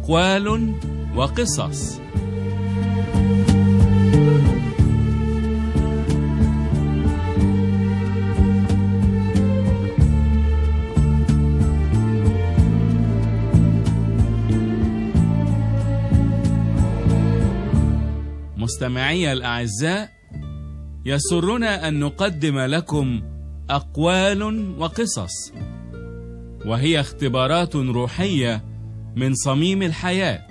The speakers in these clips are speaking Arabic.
أقوال وقصص. مستمعي الأعزاء، يسرنا أن نقدم لكم أقوال وقصص، وهي اختبارات روحية من صميم الحياة.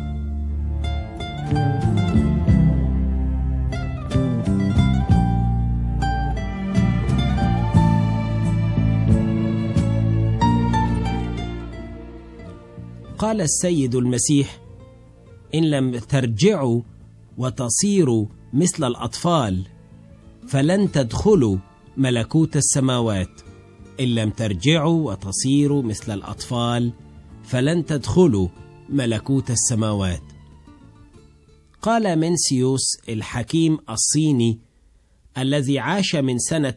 قال السيد المسيح: إن لم ترجعوا وتصيروا مثل الأطفال فلن تدخلوا ملكوت السماوات. إن لم ترجعوا وتصيروا مثل الأطفال فلن تدخلوا ملكوت السماوات. قال منسيوس الحكيم الصيني الذي عاش من سنة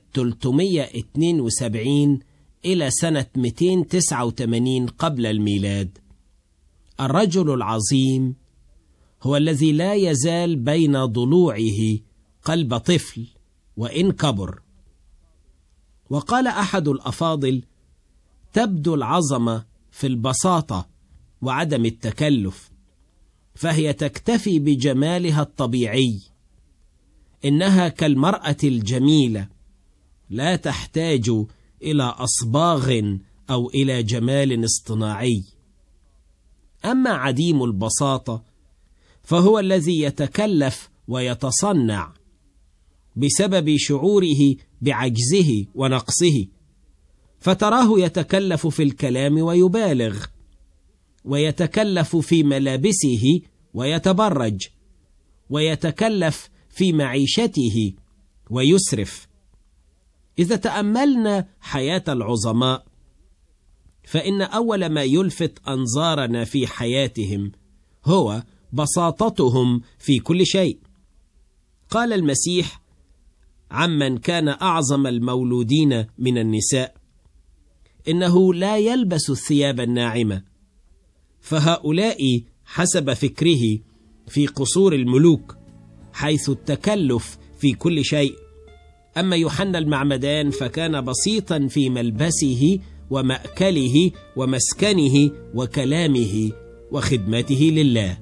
372 إلى سنة 289 قبل الميلاد: الرجل العظيم هو الذي لا يزال بين ضلوعه قلب طفل وإن كبر. وقال أحد الأفاضل: تبدو العظمة في البساطة وعدم التكلف، فهي تكتفي بجمالها الطبيعي. إنها كالمرأة الجميلة، لا تحتاج إلى أصباغ أو إلى جمال اصطناعي. أما عديم البساطة فهو الذي يتكلف ويتصنع بسبب شعوره بعجزه ونقصه، فتراه يتكلف في الكلام ويبالغ، ويتكلف في ملابسه ويتبرج، ويتكلف في معيشته ويسرف. إذا تأملنا حياة العظماء فإن أول ما يلفت أنظارنا في حياتهم هو بساطتهم في كل شيء. قال المسيح عمن كان أعظم المولودين من النساء: إنه لا يلبس الثياب الناعمة. فهؤلاء حسب فكره في قصور الملوك، حيث التكلف في كل شيء. أما يوحنا المعمدان فكان بسيطا في ملبسه ومأكله ومسكنه وكلامه وخدمته لله.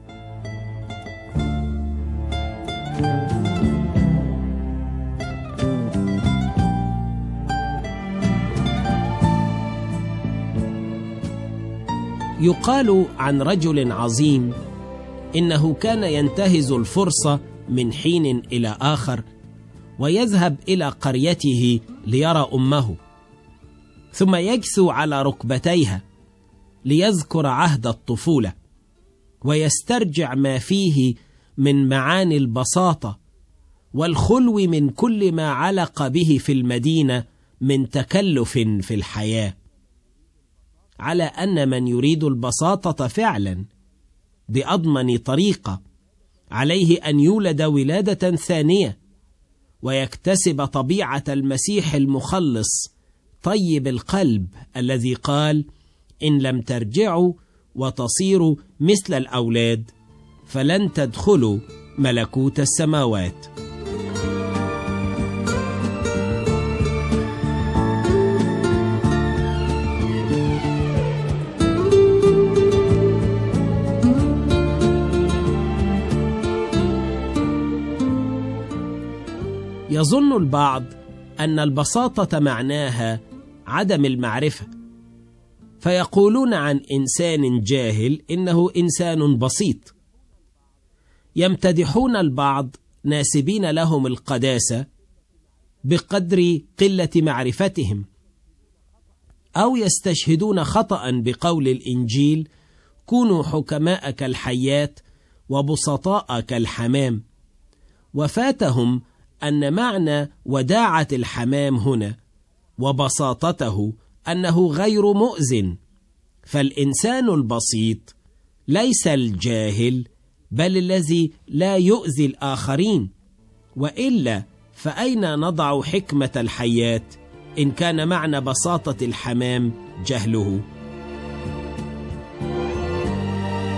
يقال عن رجل عظيم إنه كان ينتهز الفرصة من حين إلى آخر ويذهب إلى قريته ليرى أمه، ثم يجثو على ركبتيها ليذكر عهد الطفولة ويسترجع ما فيه من معاني البساطة والخلو من كل ما علق به في المدينة من تكلف في الحياة. على أن من يريد البساطة فعلا بأضمن طريقة عليه أن يولد ولادة ثانية ويكتسب طبيعة المسيح المخلص طيب القلب الذي قال: إن لم ترجعوا وتصيروا مثل الأولاد فلن تدخلوا ملكوت السماوات. يظن البعض أن البساطة معناها عدم المعرفة، فيقولون عن إنسان جاهل إنه إنسان بسيط. يمتدحون البعض ناسبين لهم القداسة بقدر قلة معرفتهم، أو يستشهدون خطأ بقول الإنجيل: كونوا حكماء كالحيات وبسطاء كالحمام. وفاتهم أن معنى وداعة الحمام هنا وبساطته أنه غير مؤذن. فالإنسان البسيط ليس الجاهل، بل الذي لا يؤذي الآخرين. وإلا فأين نضع حكمة الحياة إن كان معنى بساطة الحمام جهله؟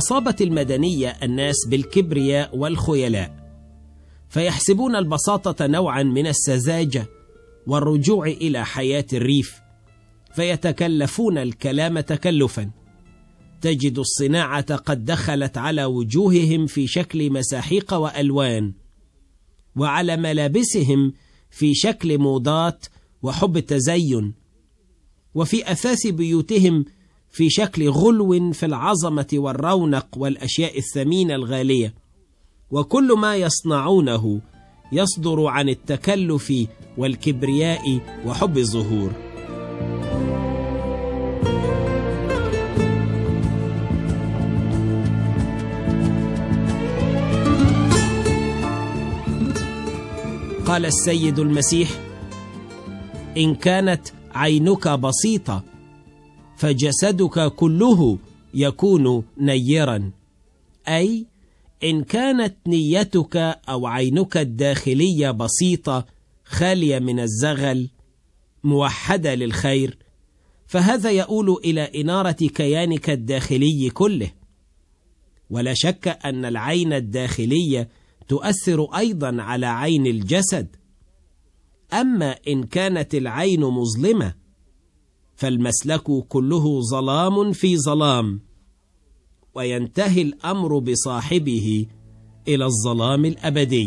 أصابت المدنية الناس بالكبرياء والخيلاء، فيحسبون البساطة نوعا من السذاجة والرجوع إلى حياة الريف، فيتكلفون الكلام تكلفا. تجد الصناعة قد دخلت على وجوههم في شكل مساحيق وألوان، وعلى ملابسهم في شكل موضات وحب التزين، وفي أثاث بيوتهم في شكل غلو في العظمة والرونق والأشياء الثمينة الغالية. وكل ما يصنعونه يصدر عن التكلف والكبرياء وحب الظهور. قال السيد المسيح: إن كانت عينك بسيطة فجسدك كله يكون نيرا، أي إن كانت نيتك أو عينك الداخلية بسيطة خالية من الزغل موحدة للخير، فهذا يؤول إلى إنارة كيانك الداخلي كله. ولا شك أن العين الداخلية تؤثر أيضا على عين الجسد. أما إن كانت العين مظلمة فالمسلك كله ظلام في ظلام، وينتهي الأمر بصاحبه إلى الظلام الأبدي.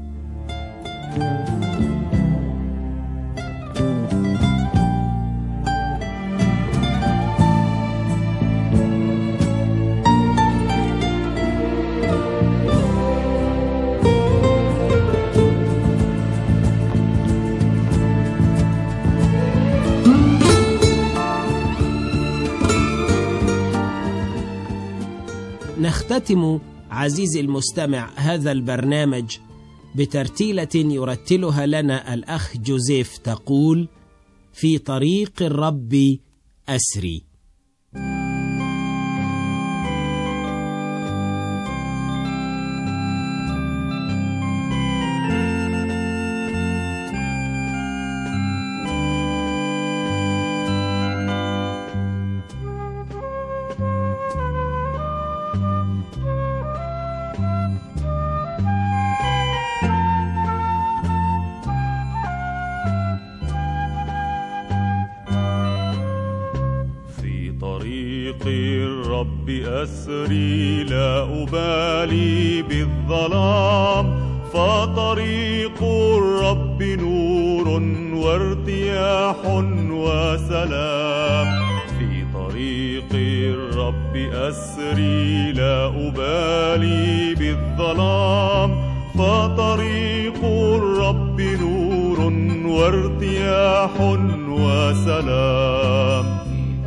نختتم عزيزي المستمع هذا البرنامج بترتيلة يرتلها لنا الأخ جوزيف، تقول: في طريق الرب أسري. الرب أسري لا أبالي بالظلام، فطريق الرب نور وارتياح وسلام. في طريق الرب أسري لا أبالي بالظلام، فطريق الرب نور وارتياح وسلام.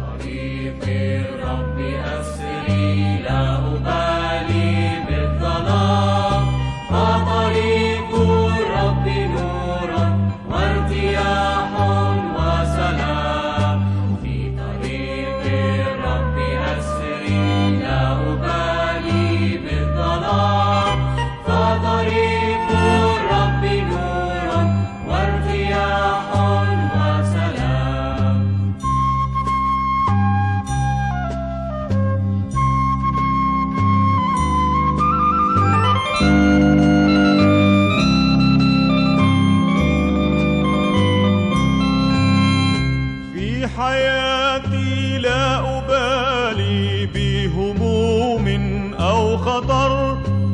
حياتي لا أبالي بهموم أو خطر،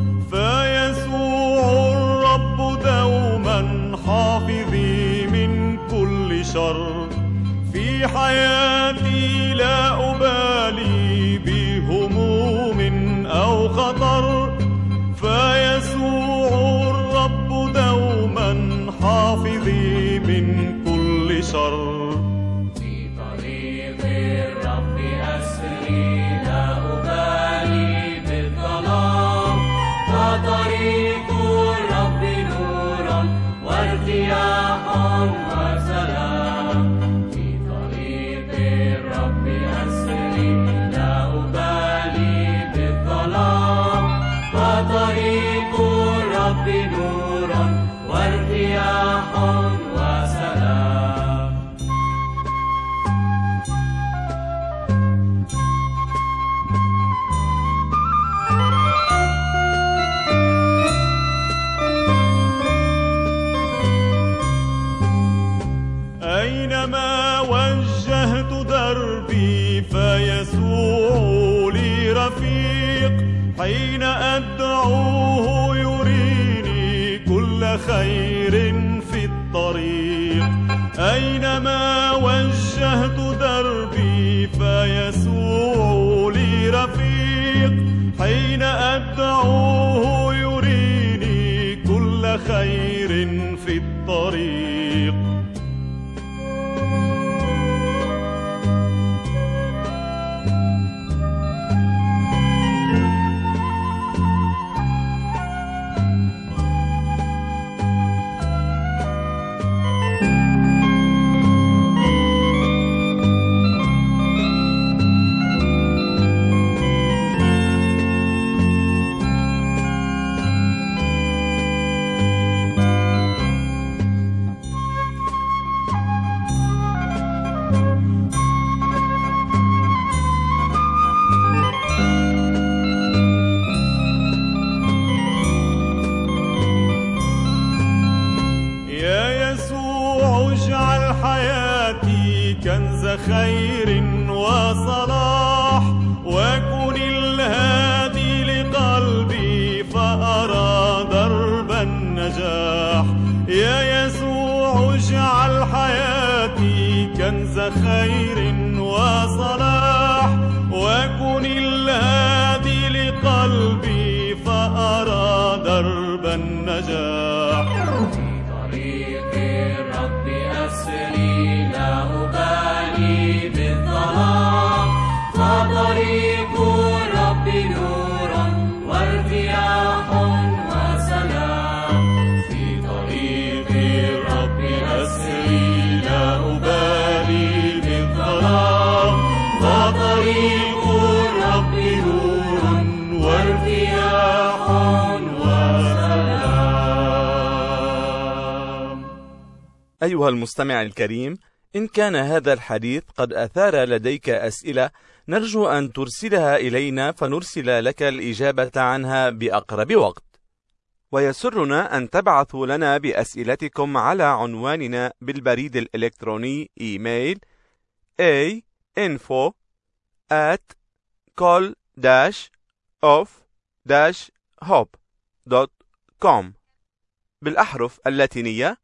فيسوع الرب دوما حافظي من كل شر. في حياتي لا أبالي بهموم أو خطر، فيسوع الرب دوما حافظي من كل شر. طريق الرب نور وارتياح وسلام. في طريق الرب أسري لا أبالي بالظلام، فطريق الرب نور وارتياح وسلام. أينما وجهت دربي فيسوع لي رفيق، حين أدعوه يريني كل خير في الطريق. أينما وجهت دربي فيسوع لي رفيق، حين أدعوه يريني كل خير في الطريق. كنز خير وصلاح، وكن الهادي لقلبي فأرى درب النجاح. يا يسوع اجعل حياتي كنز خير وصلاح، وكن الهادي لقلبي فأرى درب النجاح. في طريق الرب أسري لا أبالي بالظلام، فطريق الرب نور وارتياح وسلام. في طريق الرب أسري لا أبالي بالظلام، فطريق الرب نور وارتياح وسلام. أيها المستمع الكريم، إن كان هذا الحديث قد أثار لديك أسئلة، نرجو أن ترسلها إلينا فنرسل لك الإجابة عنها بأقرب وقت. ويسرنا أن تبعثوا لنا بأسئلتكم على عنواننا بالبريد الإلكتروني إيميل info@col-of-hope.com بالأحرف اللاتينية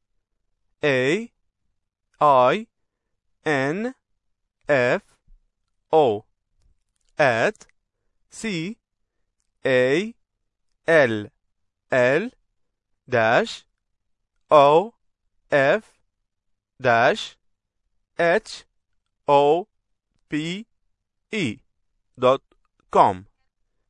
AINFO@call-of-hope.com.